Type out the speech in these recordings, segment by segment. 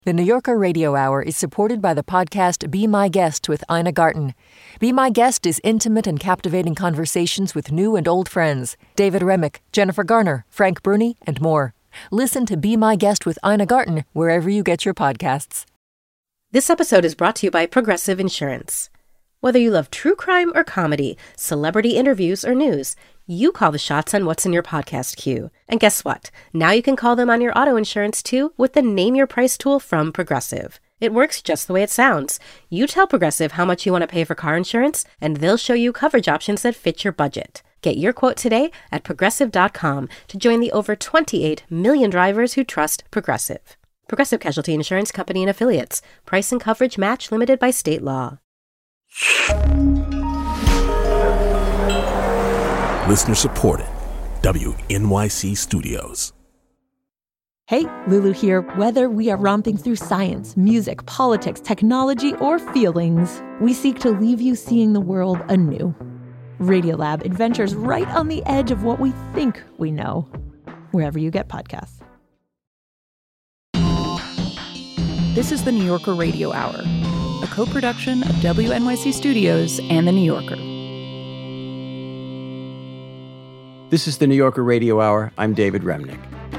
The New Yorker Radio Hour is supported by the podcast Be My Guest with Ina Garten. Be My Guest is intimate and captivating conversations with new and old friends. David Remick, Jennifer Garner, Frank Bruni, and more. Listen to Be My Guest with Ina Garten wherever you get your podcasts. This episode is brought to you by Progressive Insurance. Whether you love true crime or comedy, celebrity interviews or news, you call the shots on what's in your podcast queue. And guess what? Now you can call them on your auto insurance too with the Name Your Price tool from Progressive. It works just the way it sounds. You tell Progressive how much you want to pay for car insurance, and they'll show you coverage options that fit your budget. Get your quote today at Progressive.com to join the over 28 million drivers who trust Progressive. Progressive Casualty Insurance Company and Affiliates. Price and coverage match limited by state law. Listener supported. WNYC Studios. Hey, Lulu here. Whether we are romping through science, music, politics, technology, or feelings, we seek to leave you seeing the world anew. Radiolab adventures right on the edge of what we think we know, wherever you get podcasts. This is the New Yorker Radio Hour, a co-production of WNYC Studios and The New Yorker. This is the New Yorker Radio Hour. I'm David Remnick.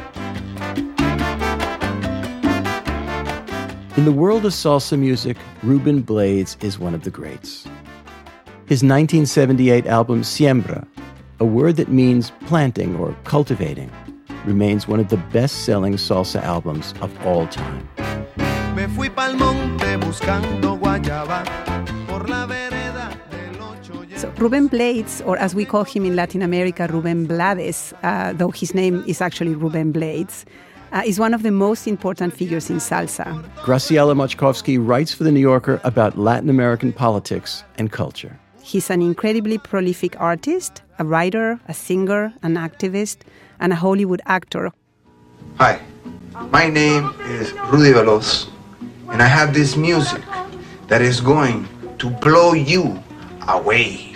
In the world of salsa music, Ruben Blades is one of the greats. His 1978 album, Siembra, a word that means planting or cultivating, remains one of the best-selling salsa albums of all time. Me fui pa'l monte buscando guayaba por la vereda del ocho. So Ruben Blades, or as we call him in Latin America, Ruben Blades, though his name is actually Ruben Blades, is one of the most important figures in salsa. Graciela Mochkowski writes for The New Yorker about Latin American politics and culture. He's an incredibly prolific artist, a writer, a singer, an activist, and a Hollywood actor. Hi, my name is Rudy Veloz, and I have this music that is going to blow you away.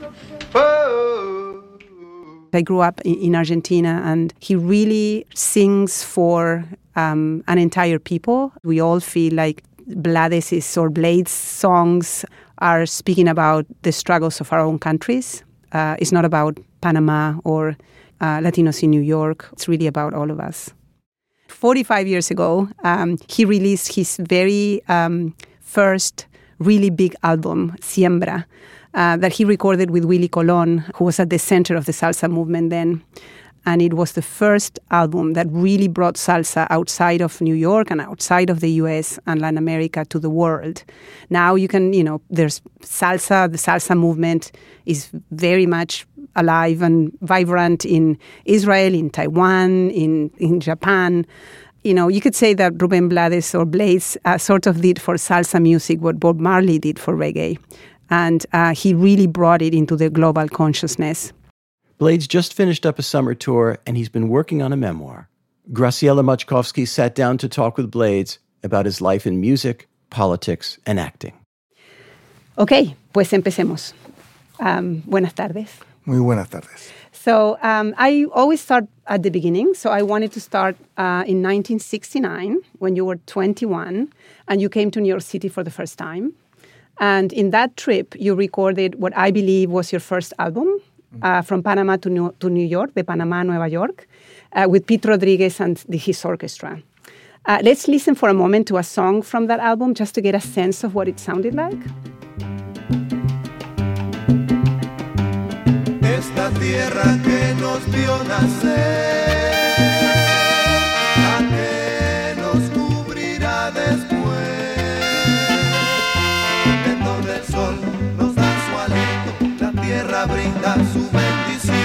I grew up in Argentina, and he really sings for an entire people. We all feel like Blades' or Blades' songs are speaking about the struggles of our own countries. It's not about Panama or Latinos in New York. It's really about all of us. 45 years ago, he released his very first really big album, Siembra, that he recorded with Willie Colon, who was at the center of the salsa movement then. And it was the first album that really brought salsa outside of New York and outside of the U.S. and Latin America to the world. Now you can, there's salsa. The salsa movement is very much alive and vibrant in Israel, in Taiwan, in Japan. You could say that Ruben Blades or Blades sort of did for salsa music what Bob Marley did for reggae. And he really brought it into the global consciousness. Blades just finished up a summer tour, and he's been working on a memoir. Graciela Mochkowski sat down to talk with Blades about his life in music, politics, and acting. Okay, pues empecemos. Buenas tardes. Muy buenas tardes. So I always start at the beginning. So I wanted to start in 1969, when you were 21, and you came to New York City for the first time. And in that trip, you recorded what I believe was your first album, from Panama to New York, de Panama, Nueva York, with Pete Rodriguez and his orchestra. Let's listen for a moment to a song from that album just to get a sense of what it sounded like. Esta tierra que nos vio nacer, la que nos cubrirá después, en donde el sol nos da su aliento, la tierra brinda su bendición,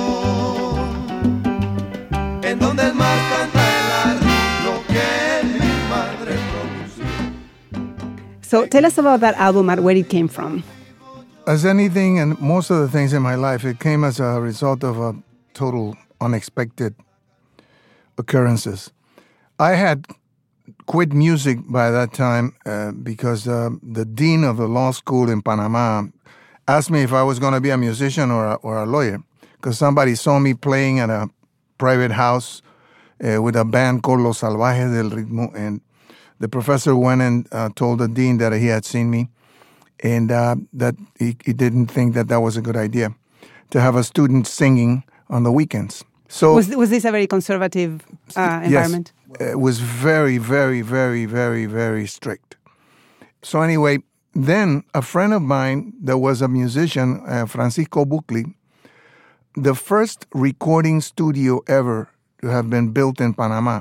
en donde el mar canta el lo que mi madre pronunció. So tell us about that album and where it came from. As anything, and most of the things in my life, it came as a result of a total unexpected occurrences. I had quit music by that time because the dean of the law school in Panama asked me if I was going to be a musician or a lawyer, because somebody saw me playing at a private house with a band called Los Salvajes del Ritmo, and The professor went and told the dean that he had seen me, and that he didn't think that was a good idea to have a student singing on the weekends. So was this a very conservative environment? Yes, it was very, very, very, very, very strict. So anyway, then a friend of mine that was a musician, Francisco Bucli, the first recording studio ever to have been built in Panama,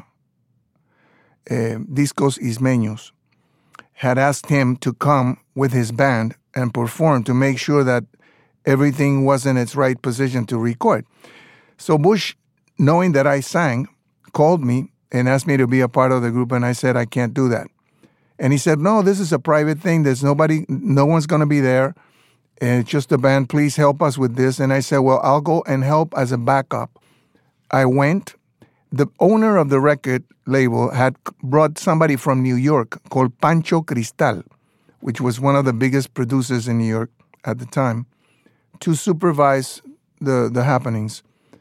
Discos Ismeños, had asked him to come with his band and perform to make sure that everything was in its right position to record. So Bush, knowing that I sang, called me and asked me to be a part of the group, and I said, I can't do that. And he said, no, this is a private thing. There's no one's going to be there. And it's just a band. Please help us with this. And I said, well, I'll go and help as a backup. I went. The owner of the record label had brought somebody from New York called Pancho Cristal, which was one of the biggest producers in New York at the time, to supervise the happenings.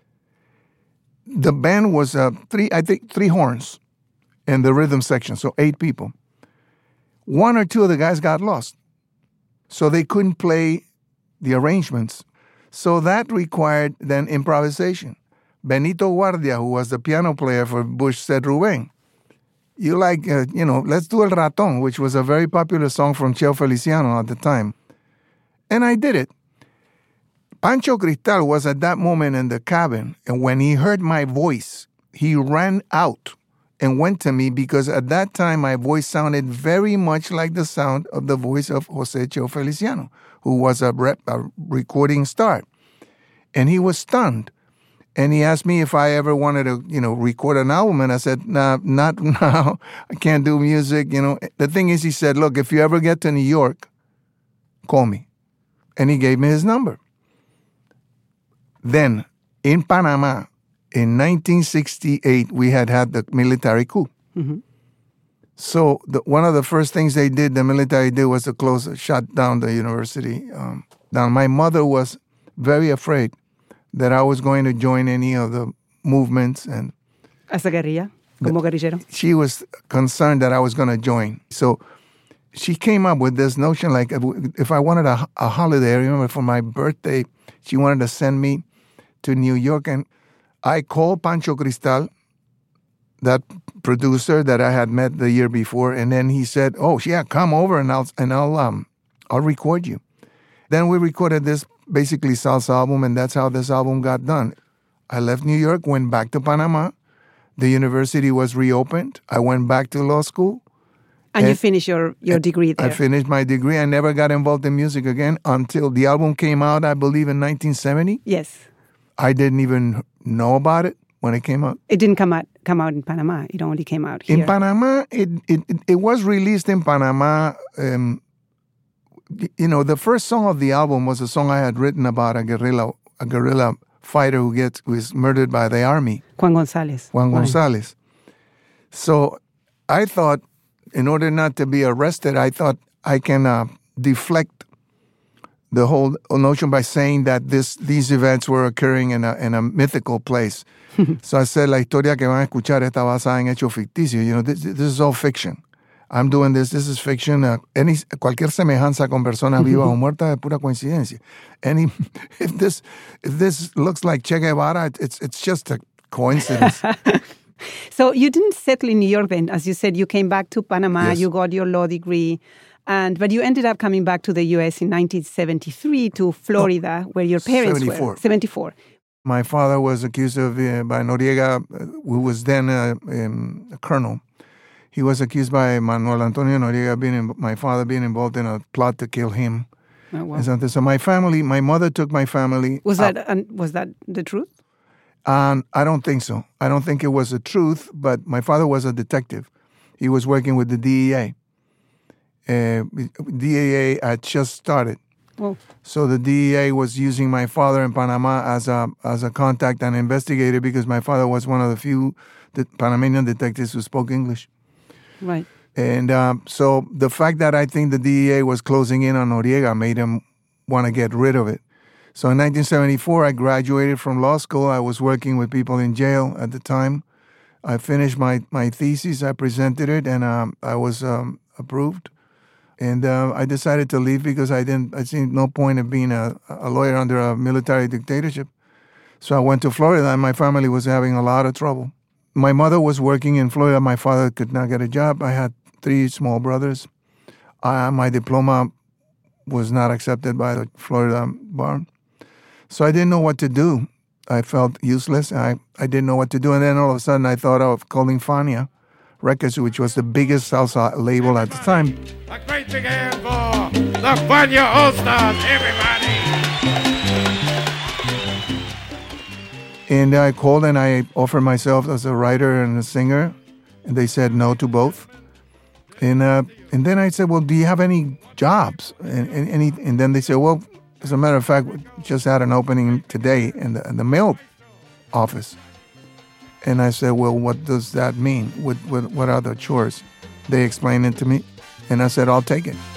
The band was three horns in the rhythm section, so 8 people. 1 or 2 of the guys got lost, so they couldn't play the arrangements. So that required then improvisation. Benito Guardia, who was the piano player for Bush, said, Rubén, you let's do El Ratón, which was a very popular song from Cheo Feliciano at the time. And I did it. Pancho Cristal was at that moment in the cabin, and when he heard my voice, he ran out and went to me because at that time my voice sounded very much like the sound of the voice of José Cheo Feliciano, who was a recording star. And he was stunned. And he asked me if I ever wanted to, record an album. And I said, nah, not now. I can't do music. The thing is, he said, look, if you ever get to New York, call me. And he gave me his number. Then, in Panama, in 1968, we had the military coup. Mm-hmm. So one of the first things the military did, was to shut down the university. My mother was very afraid that I was going to join any of the movements. And as a guerrilla, como guerrillero. She was concerned that I was going to join. So she came up with this notion, like if I wanted a holiday, I remember for my birthday, she wanted to send me to New York. And I called Pancho Cristal, that producer that I had met the year before, and then he said, "Oh, yeah, come over and I'll record you." Then we recorded this basically salsa album, and that's how this album got done. I left New York, went back to Panama. The university was reopened. I went back to law school. And you finished your degree there. I finished my degree. I never got involved in music again until the album came out, I believe, in 1970. Yes. I didn't even know about it when it came out. It didn't come out in Panama. It only came out here. In Panama, it was released in Panama. The first song of the album was a song I had written about a guerrilla fighter who is murdered by the army. Juan González. Juan González. So I thought, in order not to be arrested, I thought I can deflect the whole notion by saying that these events were occurring in a mythical place. So I said, la historia que van a escuchar está basada en hechos ficticios. This is all fiction. I'm doing this is fiction. Cualquier semejanza con personas vivas o muertas es pura coincidencia. And if this looks like Che Guevara, it's just a coincidence. So you didn't settle in New York then. As you said, you came back to Panama, yes. You got your law degree, but you ended up coming back to the U.S. in 1973 to Florida, where your parents were. 74. My father was accused of by Noriega, who was then a colonel. He was accused by Manuel Antonio Noriega, my father being involved in a plot to kill him. Oh, wow. So my mother took my family. Was that the truth? I don't think so. I don't think it was the truth, but my father was a detective. He was working with the DEA. DEA had just started. Oh. So the DEA was using my father in Panama as a contact and investigator because my father was one of the few Panamanian detectives who spoke English. Right. And so the fact that I think the DEA was closing in on Noriega made him want to get rid of it. So in 1974, I graduated from law school. I was working with people in jail at the time. I finished my thesis. I presented it, and I was approved. And I decided to leave because I seen no point of being a lawyer under a military dictatorship. So I went to Florida, and my family was having a lot of trouble. My mother was working in Florida. My father could not get a job. I had 3 small brothers. My diploma was not accepted by the Florida bar. So I didn't know what to do. I felt useless. I didn't know what to do. And then all of a sudden I thought of calling Fania Records, which was the biggest salsa label at the time. A great big hand for the Fania All-Stars, everybody! And I called and I offered myself as a writer and a singer. And they said no to both. And then I said, well, do you have any jobs? And then they said, well, as a matter of fact, we just had an opening today in the mail office. And I said, well, what does that mean? What are the chores? They explained it to me, and I said, I'll take it.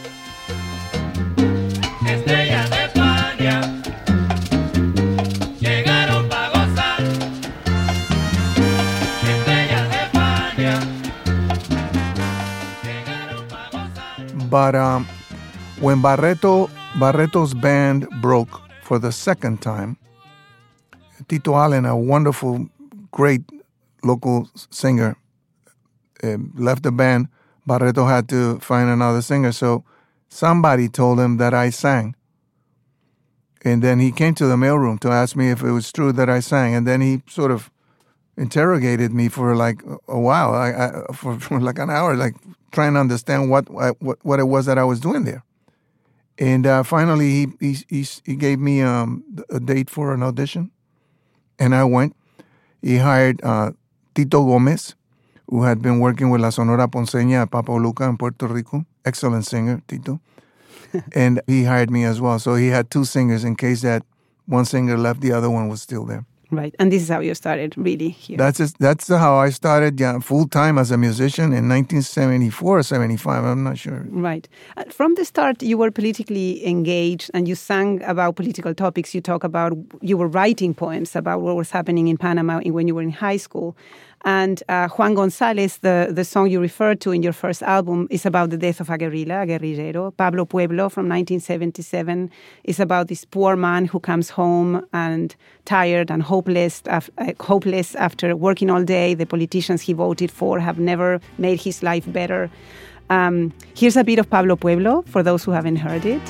But when Barreto's band broke for the second time, Tito Allen, a wonderful, great local singer, left the band. Barreto had to find another singer, so somebody told him that I sang. And then he came to the mailroom to ask me if it was true that I sang, and then he sort of interrogated me for like a while, for like an hour, like trying to understand what it was that I was doing there. And finally, he gave me a date for an audition, and I went. He hired Tito Gomez, who had been working with La Sonora Ponceña at Papaloca in Puerto Rico. Excellent singer, Tito. And he hired me as well. So he had 2 singers in case that one singer left, the other one was still there. Right, and this is how you started really here. That's how I started full-time as a musician in 1974 or 75, I'm not sure. Right. From the start, you were politically engaged and you sang about political topics. You were writing poems about what was happening in Panama when you were in high school. And Juan González, the song you referred to in your first album, is about the death of a guerrillero. Pablo Pueblo from 1977 is about this poor man who comes home and tired and hopeless after working all day. The politicians he voted for have never made his life better. Here's a bit of Pablo Pueblo for those who haven't heard it.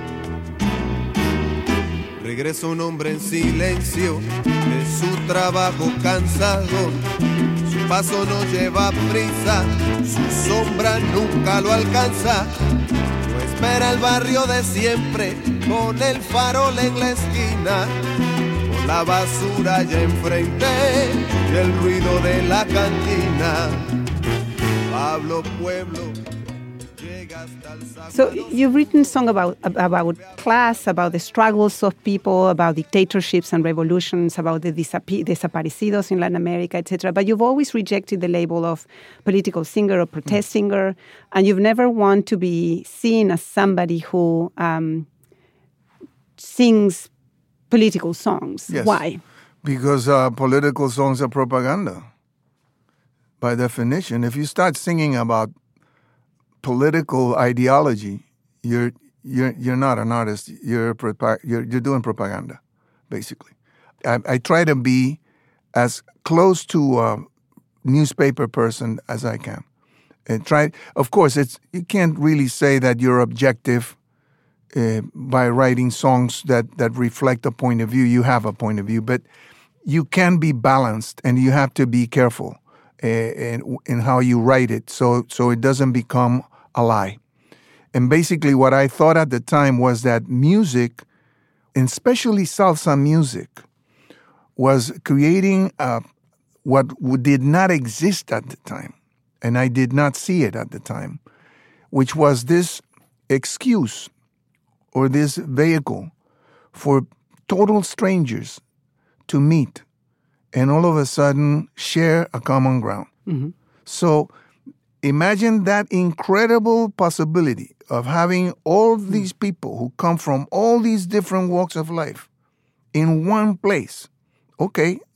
Regresa un hombre en silencio de su trabajo cansado. Su paso no lleva prisa, su sombra nunca lo alcanza. Lo espera el barrio de siempre, con el farol en la esquina, con la basura allá enfrente y el ruido de la cantina. Pablo Pueblo. So you've written songs about class, about the struggles of people, about dictatorships and revolutions, about the desaparecidos in Latin America, etc. But you've always rejected the label of political singer or protest singer, and you've never wanted to be seen as somebody who sings political songs. Yes. Why? Because political songs are propaganda. By definition, if you start singing about political ideology, you're not an artist. You're doing propaganda, basically. I try to be as close to a newspaper person as I can. And of course, you can't really say that you're objective by writing songs that reflect a point of view. You have a point of view, but you can be balanced, and you have to be careful in how you write it, so it doesn't become a lie. And basically what I thought at the time was that music, and especially salsa music, was creating what did not exist at the time, and I did not see it at the time, which was this excuse or this vehicle for total strangers to meet and all of a sudden share a common ground. Mm-hmm. So imagine that incredible possibility of having all these people who come from all these different walks of life in one place. Okay,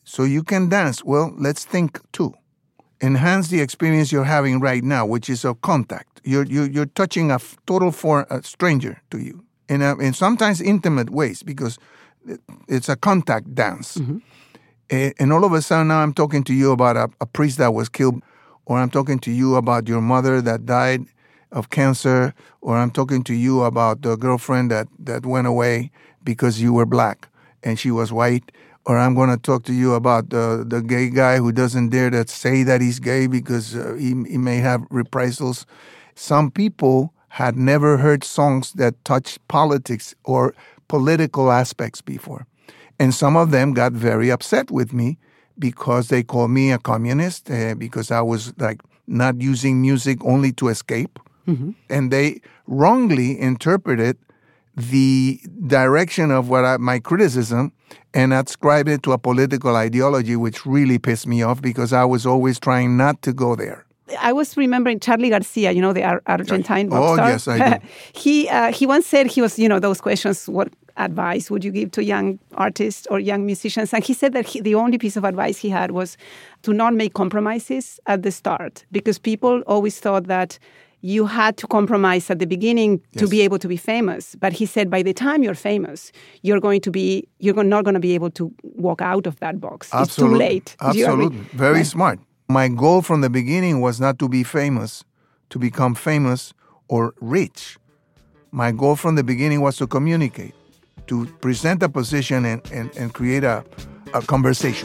So you can dance. Well, let's think too. Enhance the experience you're having right now, which is of contact. You're touching a total stranger to you in sometimes intimate ways because it's a contact dance. Mm-hmm. And all of a sudden now I'm talking to you about a priest that was killed, or I'm talking to you about your mother that died of cancer, or I'm talking to you about the girlfriend that went away because you were black and she was white, or I'm going to talk to you about the gay guy who doesn't dare to say that he's gay because he may have reprisals. Some people had never heard songs that touched politics or political aspects before. And some of them got very upset with me because they called me a communist, because I was like not using music only to escape. Mm-hmm. And they wrongly interpreted the direction of my criticism and ascribed it to a political ideology, which really pissed me off because I was always trying not to go there. I was remembering Charlie Garcia, the Argentine rock star. Oh, yes, I do. He once said those questions, what advice would you give to young artists or young musicians? And he said that the only piece of advice he had was to not make compromises at the start, because people always thought that you had to compromise at the beginning to be able to be famous. But he said, by the time you're famous, you're not going to be able to walk out of that box. Absolutely. It's too late. Absolutely. Very smart. My goal from the beginning was not to be famous, to become famous or rich. My goal from the beginning was to communicate, to present a position and create a conversation.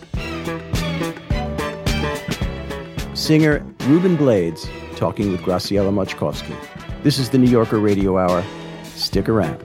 Singer Ruben Blades talking with Graciela Mochkowski. This is the New Yorker Radio Hour. Stick around.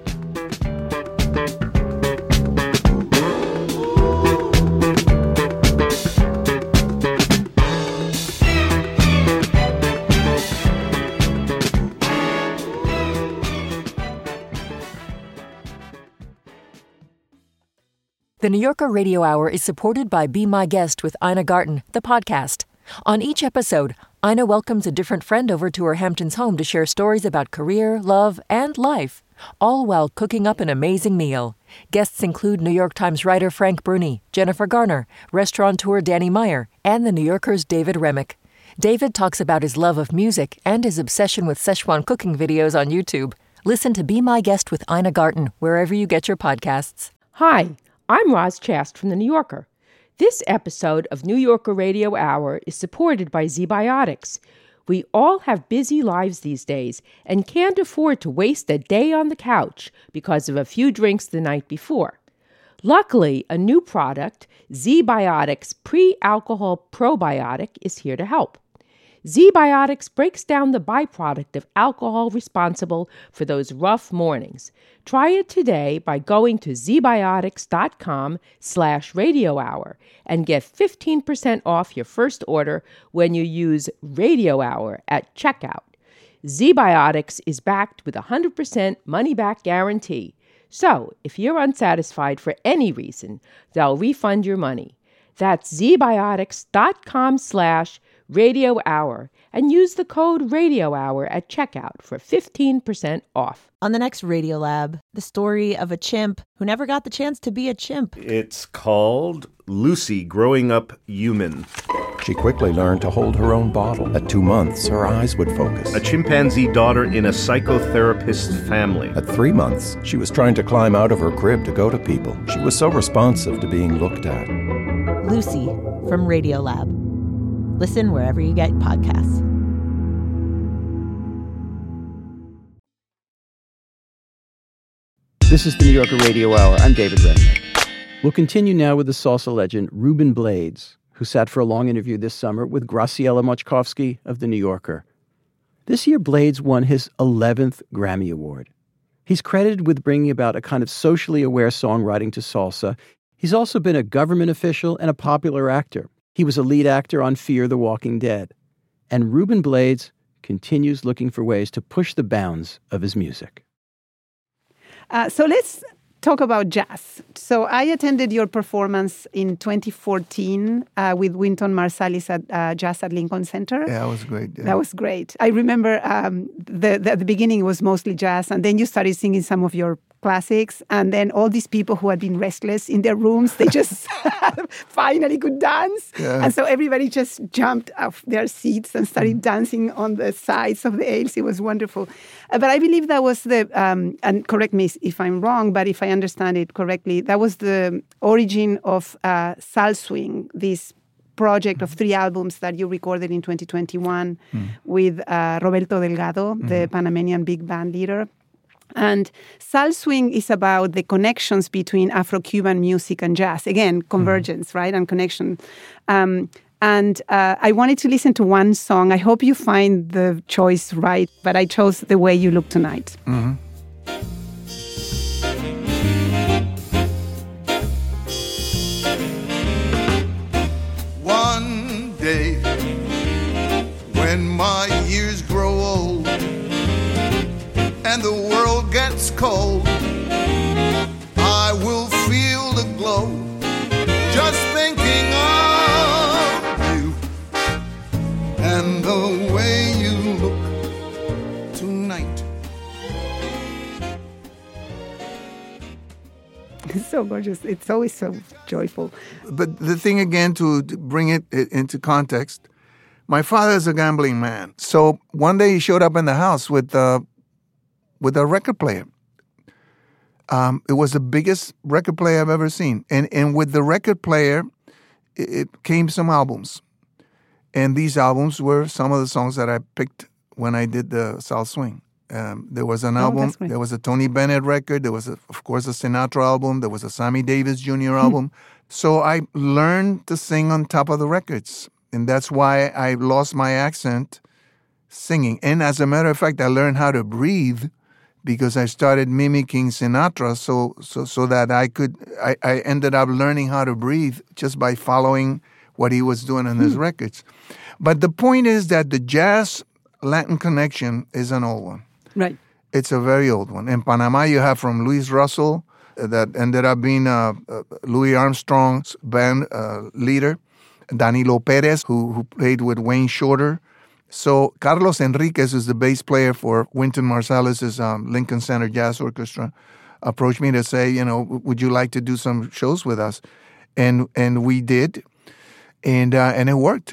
The New Yorker Radio Hour is supported by Be My Guest with Ina Garten, the podcast. On each episode, Ina welcomes a different friend over to her Hamptons home to share stories about career, love, and life, all while cooking up an amazing meal. Guests include New York Times writer Frank Bruni, Jennifer Garner, restaurateur Danny Meyer, and the New Yorker's David Remick. David talks about his love of music and his obsession with Szechuan cooking videos on YouTube. Listen to Be My Guest with Ina Garten wherever you get your podcasts. Hi, I'm Roz Chast from The New Yorker. This episode of New Yorker Radio Hour is supported by ZBiotics. We all have busy lives these days and can't afford to waste a day on the couch because of a few drinks the night before. Luckily, a new product, ZBiotics Pre-Alcohol Probiotic, is here to help. ZBiotics breaks down the byproduct of alcohol responsible for those rough mornings. Try it today by going to zbiotics.com/radio hour and get 15% off your first order when you use Radio Hour at checkout. ZBiotics is backed with a 100% money-back guarantee. So, if you're unsatisfied for any reason, they'll refund your money. That's zbiotics.com/Radio Hour and use the code Radio Hour at checkout for 15% off. On the next Radiolab, the story of a chimp who never got the chance to be a chimp. It's called Lucy Growing Up Human. She quickly learned to hold her own bottle. At 2 months, her eyes would focus. A chimpanzee daughter in a psychotherapist's family. At 3 months, she was trying to climb out of her crib to go to people. She was so responsive to being looked at. Lucy from Radiolab. Listen wherever you get podcasts. This is the New Yorker Radio Hour. I'm David Remick. We'll continue now with the salsa legend Ruben Blades, who sat for a long interview this summer with Graciela Mochkowski of The New Yorker. This year, Blades won his 11th Grammy Award. He's credited with bringing about a kind of socially aware songwriting to salsa. He's also been a government official and a popular actor. He was a lead actor on Fear the Walking Dead. And Ruben Blades continues looking for ways to push the bounds of his music. So let's talk about jazz. So I attended your performance in 2014 with Wynton Marsalis at Jazz at Lincoln Center. Yeah, that was great. Yeah. That was great. I remember at the beginning it was mostly jazz, and then you started singing some of your classics. And then all these people who had been restless in their rooms, they just finally could dance. Yeah. And so everybody just jumped off their seats and started dancing on the sides of the aisles. It was wonderful. But I believe that was and correct me if I'm wrong, but if I understand it correctly, that was the origin of Sal Swing, this project of 3 albums that you recorded in 2021 with Roberto Delgado, the Panamanian big band leader. And Sal Swing is about the connections between Afro-Cuban music and jazz. Again, convergence, right, and connection. And I wanted to listen to one song. I hope you find the choice right, but I chose The Way You Look Tonight. One day, when my years grow old and the world gets cold, I will feel the glow just thinking of you and the way you look tonight. It's so gorgeous. It's always so joyful. But the thing again, to bring it into context, my father is a gambling man. So one day he showed up in the house with a record player. It was the biggest record player I've ever seen. And with the record player, it came some albums. And these albums were some of the songs that I picked when I did the Sal Swing. There was an album, there was a Tony Bennett record, there was, of course, a Sinatra album, there was a Sammy Davis Jr. album. So I learned to sing on top of the records. And that's why I lost my accent singing. And as a matter of fact, I learned how to breathe because I started mimicking Sinatra so that I ended up learning how to breathe just by following what he was doing on his records. But the point is that the jazz Latin connection is an old one. Right. It's a very old one. In Panama, you have from Luis Russell, that ended up being Louis Armstrong's band leader, Danilo Perez, who played with Wayne Shorter. So Carlos Enriquez, who's the bass player for Wynton Marsalis's Lincoln Center Jazz Orchestra, approached me to say, would you like to do some shows with us? And we did, and it worked.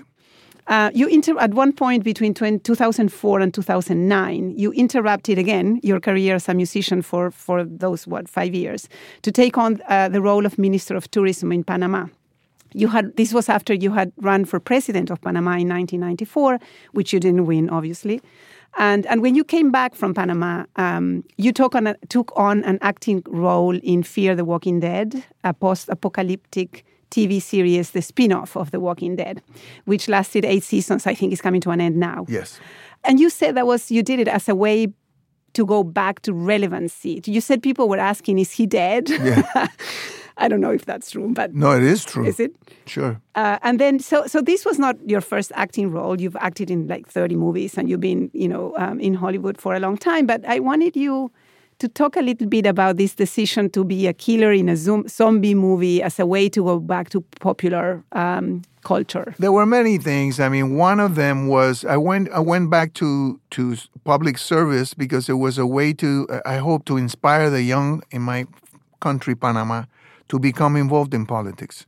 At one point between 2004 and 2009, you interrupted again your career as a musician for those 5 years to take on the role of Minister of Tourism in Panama. This was after you had run for president of Panama in 1994, which you didn't win, obviously. And when you came back from Panama, you took on an acting role in Fear the Walking Dead, a post-apocalyptic TV series, the spin-off of The Walking Dead, which lasted 8 seasons, I think is coming to an end now. Yes. And you said you did it as a way to go back to relevancy. You said people were asking, is he dead? Yeah. I don't know if that's true, but... No, it is true. Is it? Sure. And then, so this was not your first acting role. You've acted in 30 movies and you've been, in Hollywood for a long time. But I wanted you to talk a little bit about this decision to be a killer in a zombie movie as a way to go back to popular culture. There were many things. I mean, one of them was I went back to public service because it was a way to, I hope, to inspire the young in my country, Panama, to become involved in politics.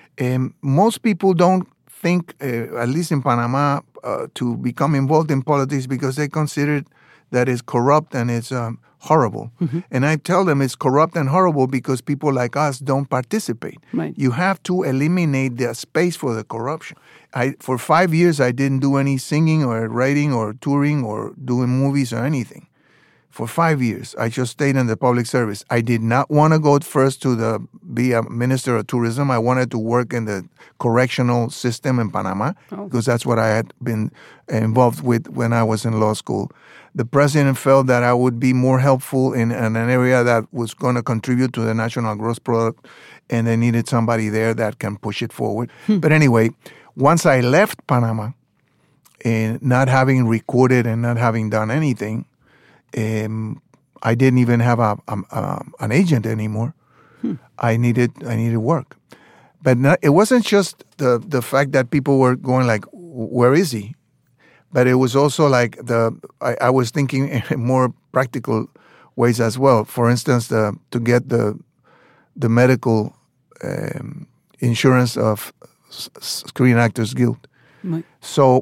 Most people don't think, at least in Panama, to become involved in politics because they consider that it's corrupt and it's horrible. Mm-hmm. And I tell them it's corrupt and horrible because people like us don't participate. Right. You have to eliminate the space for the corruption. For 5 years, I didn't do any singing or writing or touring or doing movies or anything. For 5 years, I just stayed in the public service. I did not want to go first to be a minister of tourism. I wanted to work in the correctional system in Panama because that's what I had been involved with when I was in law school. The president felt that I would be more helpful in an area that was going to contribute to the national gross product, and they needed somebody there that can push it forward. But anyway, once I left Panama, and not having recorded and not having done anything, I didn't even have an agent anymore. I needed work, but it wasn't just the fact that people were going like, "Where is he?" But it was also like I was thinking in a more practical ways as well. For instance, to get the medical insurance of Screen Actors Guild. Right. So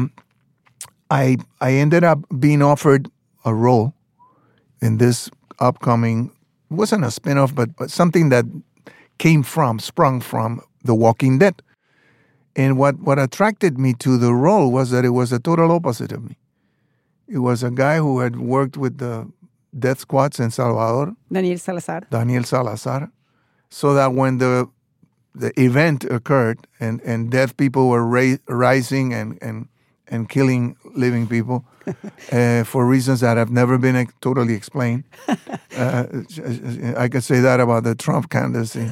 I ended up being offered a role in this upcoming, wasn't a spin-off, but something that sprung from The Walking Dead. And what attracted me to the role was that it was a total opposite of me. It was a guy who had worked with the death squads in Salvador. Daniel Salazar. So that when the event occurred and deaf people were rising and killing living people for reasons that have never been totally explained. I could say that about the Trump candidacy.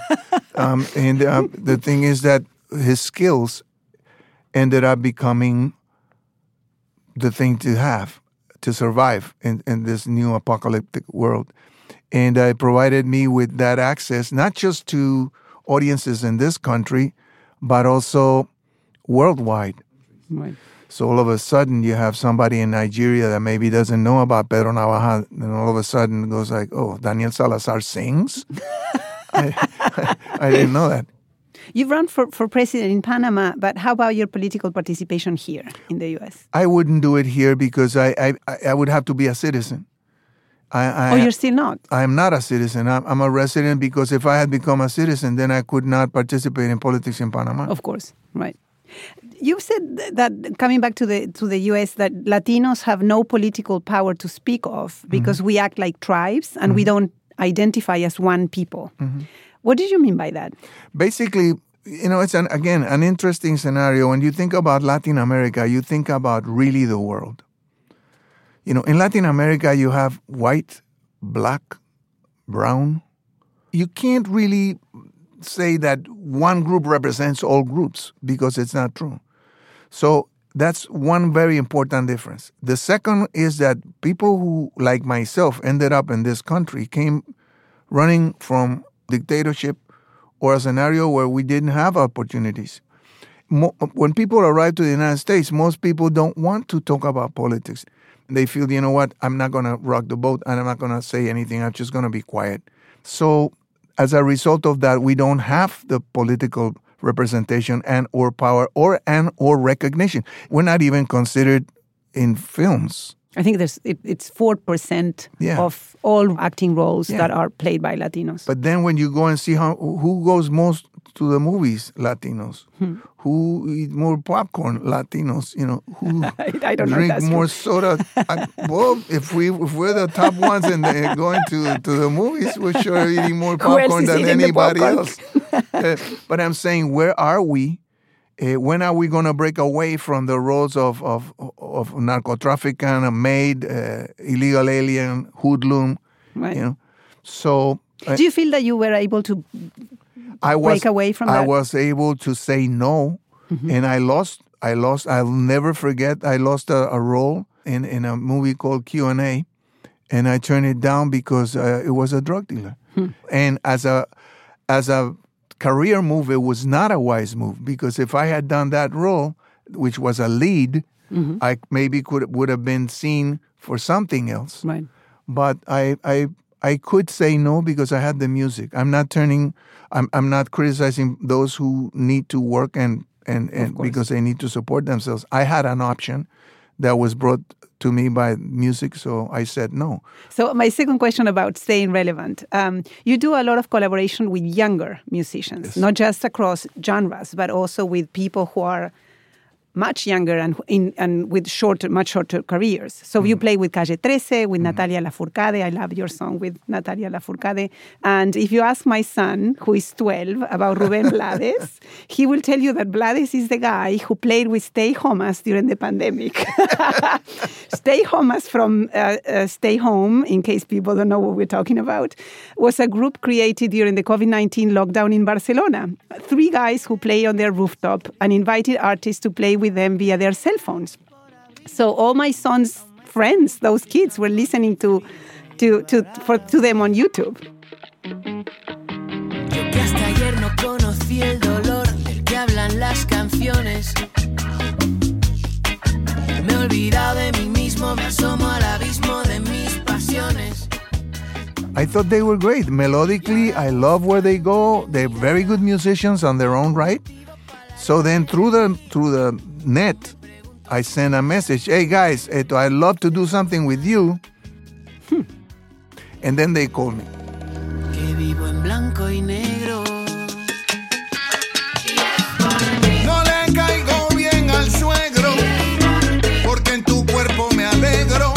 The thing is that his skills ended up becoming the thing to have to survive in this new apocalyptic world. And it provided me with that access, not just to audiences in this country, but also worldwide. Right. So all of a sudden you have somebody in Nigeria that maybe doesn't know about Pedro Navaja, and all of a sudden goes like, oh, Daniel Salazar sings? I didn't know that. You've run for president in Panama, but how about your political participation here in the U.S.? I wouldn't do it here because I would have to be a citizen. You're still not? I am not a citizen. I'm a resident because if I had become a citizen, then I could not participate in politics in Panama. Of course, right. You said that, coming back to the U.S., that Latinos have no political power to speak of because we act like tribes and we don't identify as one people. What did you mean by that? Basically, it's an interesting scenario. When you think about Latin America, you think about really the world. In Latin America, you have white, black, brown. You can't really say that one group represents all groups because it's not true. So that's one very important difference. The second is that people who, like myself, ended up in this country came running from dictatorship or a scenario where we didn't have opportunities. When people arrive to the United States, most people don't want to talk about politics. They feel, you know what, I'm not going to rock the boat and I'm not going to say anything. I'm just going to be quiet. So as a result of that, we don't have the political representation and or power or recognition. We're not even considered in films. I think it's 4% of all acting roles that are played by Latinos. But then when you go and see who goes most to the movies, Latinos. Who eat more popcorn, Latinos. Who I don't drink know more soda. Well, if we're the top ones and going to the movies, we're sure eating more popcorn than anybody else. But I'm saying, where are we? When are we going to break away from the roles of narco-trafficking, maid, illegal alien, hoodlum? Right. So, do you feel that you were able to break away from that? I was able to say no, and I lost. I'll never forget. I lost a role in a movie called Q&A, and I turned it down because it was a drug dealer. And as a career move, it was not a wise move, because if I had done that role, which was a lead, I maybe would have been seen for something else. Right. But I could say no because I had the music. I'm not criticizing those who need to work and because they need to support themselves. I had an option that was brought to me by music, so I said no. So my second question about staying relevant. You do a lot of collaboration with younger musicians, not just across genres, but also with people who are much younger and with much shorter careers. So you play with Calle 13, with Natalia Lafourcade. I love your song with Natalia Lafourcade. And if you ask my son, who is 12, about Rubén Blades, he will tell you that Blades is the guy who played with Stay Homas during the pandemic. Stay Homas from Stay Home, in case people don't know what we're talking about, was a group created during the COVID-19 lockdown in Barcelona. 3 guys who play on their rooftop and invited artists to play with them via their cell phones. So all my son's friends, those kids, were listening to them on YouTube. Yo que hasta ayer no conocí el dolor del que hablan las canciones. Me he olvidado de mí mismo, me asomo al abismo de mis pasiones. I thought they were great. Melodically, I love where they go. They're very good musicians on their own right. So then through the net, I sent a message. Hey guys, I'd love to do something with you. And then they called me. Que vivo en blanco y negro. No le caigo bien al suegro, porque en tu cuerpo me alegro.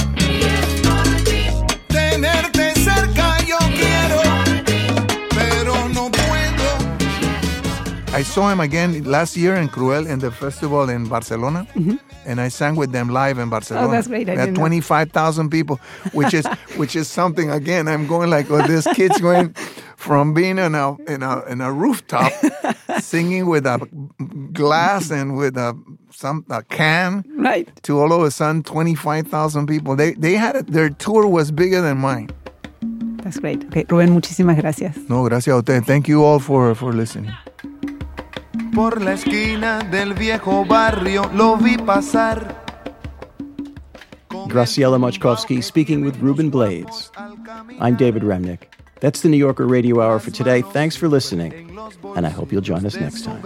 Tenerte cerca yo quiero, pero no puedo. I saw him again last year in Cruel in the festival in Barcelona. Mm-hmm. And I sang with them live in Barcelona. Oh, that's great. We had 25,000 people, which is something. Again, I'm going like, oh, this kid's going from being in a rooftop, singing with a glass and with a can, right? To all of a sudden 25,000 people. They had their tour was bigger than mine. That's great. Okay, Rubén, muchísimas gracias. No, gracias a usted. Thank you all for listening. Por la esquina del viejo barrio lo vi pasar. Graciela Mochkovsky speaking with Ruben Blades. I'm David Remnick. That's the New Yorker Radio Hour for today. Thanks for listening, and I hope you'll join us next time.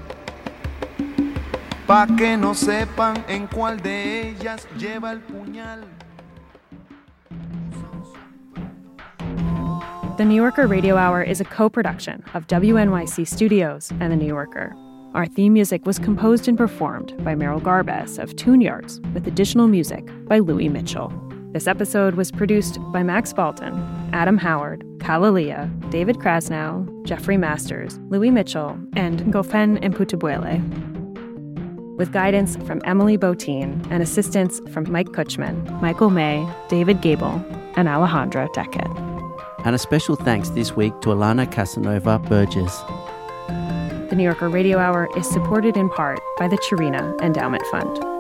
Pa que no sepan en cuál de ellas lleva el puñal. The New Yorker Radio Hour is a co-production of WNYC Studios and The New Yorker. Our theme music was composed and performed by Merrill Garbes of Tune Yards, with additional music by Louis Mitchell. This episode was produced by Max Balton, Adam Howard, Kalalia, David Krasnow, Jeffrey Masters, Louis Mitchell, and Ngofen Mputubwele. With guidance from Emily Botine and assistance from Mike Kutchman, Michael May, David Gable, and Alejandra Deckett. And a special thanks this week to Alana Casanova Burgess. The New Yorker Radio Hour is supported in part by the Chirina Endowment Fund.